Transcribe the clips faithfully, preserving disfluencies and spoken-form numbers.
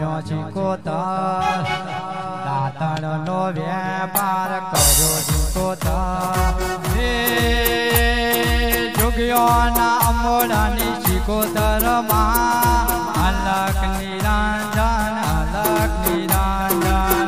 બન્યો ચિકોતર દાતણ નો વેપાર કર્યો ચિકોતર હે જોગ્યોના અમોડાની ચિકોતર માં અલક નિરંજન અલક નિરંજન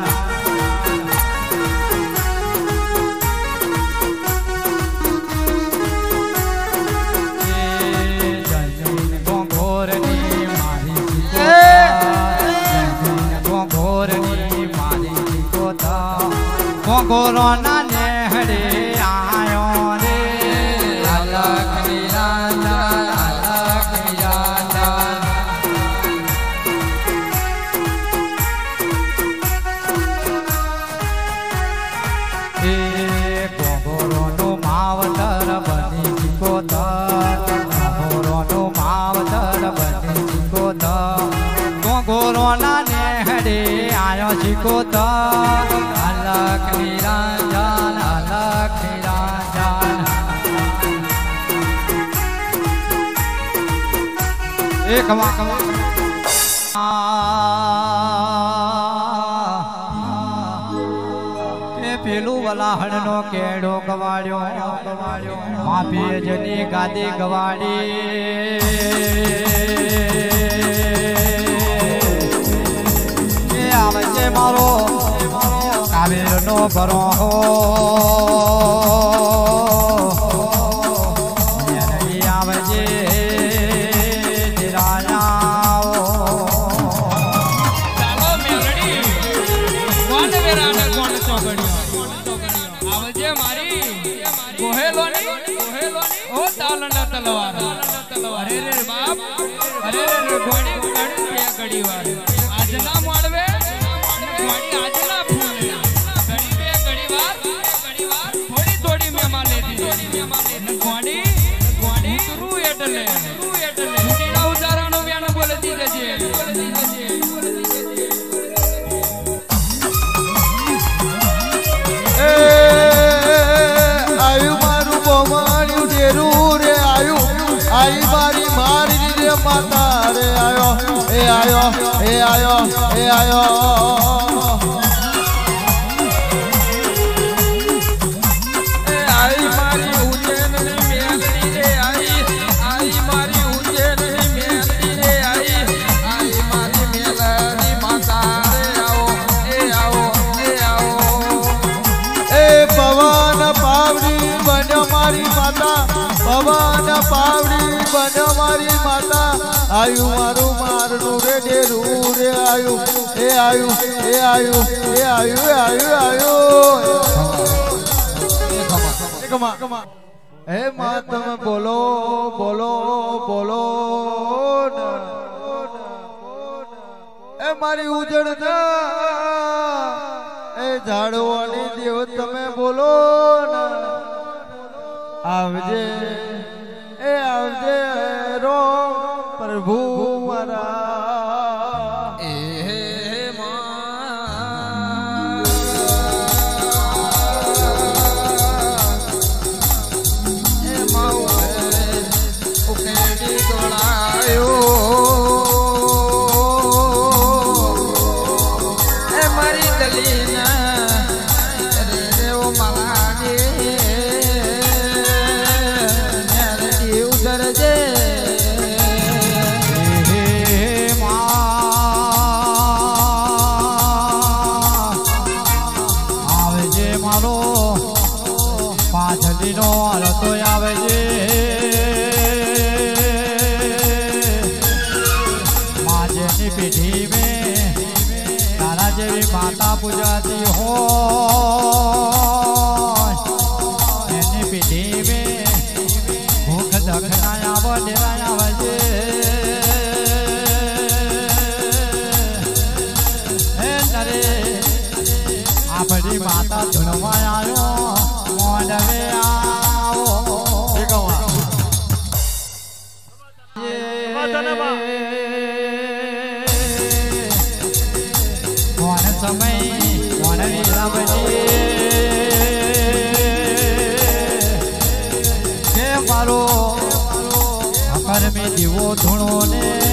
કોરોના નેહડે આયો રે અલક નિરંજન અલક નિરંજન એ કોરોનો માવતર બની ચિકોતર કોરોનો માવતર બની ચિકોતર કોરોના નેહડે આયો ચિકોતર અલક નિરંજન અલક નિરંજન એક વાક કે પેલું વલાહણ નો કેડો ગવાડ્યો માફી જની ગાદી ગવાડી કે આવે છે મારો કાવેર નો ભરો હો નહીં આવજે ચાલો મેલડી કોણ વેરાને કોણ ચોગડ્યો આવજે મારી કોહેલોની કોહેલોની ઓ તાલના તલવાર અરે રે બાપ અરે રે ગોડી ગડી બે ગડી વાર આજ ના મોડવે ગોડી આજ ના ફૂલ ગડી બે ગડી વાર ગડી વાર થોડી થોડી મેમાં લેતી ગોડી ગોડી રૂ એટલે રૂ એટલે મુડીના ઉચારણો વ્યાણ બોલતી જજે એ આયુ મારું બોમાણ્યું ડેરું રે આયુ આઈ મારી મારી રે માતા રે આયો એ આયો એ આયો એ આયો એ આઈ મારી ઉજેન રે મેલડી રે આઈ આઈ મારી ઉજેન રે મેલડી રે આઈ આઈ મારી મેલડી માતા રે આવો એ આવો એ આવો એ પવન પાવડી બન્યો મારી માતા પવન પાવડી બન્યો મારી માતા આયુ મારું મારનું રે ડેરું રે આયુ એ આયુ એ આયુ એ આયુ એ આયુ આયુ હે માં તમે બોલો બોલો બોલો એ મારી ઉજળ એ ઝાડવાની દેવ તમે બોલો ને આવજે એ આવજે રો પ્રભુ મારા એ ઉકેડી ગોળાયો એ મારી દલીના રે રે ઓ માલાની મેરડી ઉતરજે આવજે મારો પાછળનો રતો આવજે માજની પીઠી में तारा जेवी माता पूजाती हो एनी पीठी में भूख दखना आव डेरा आवजे हे नरे आपड़ी माता धुनवा आयो मोडवे आओ देखवा ये समय मन वीरावजी के मारो अकर में दीवो धुणो ने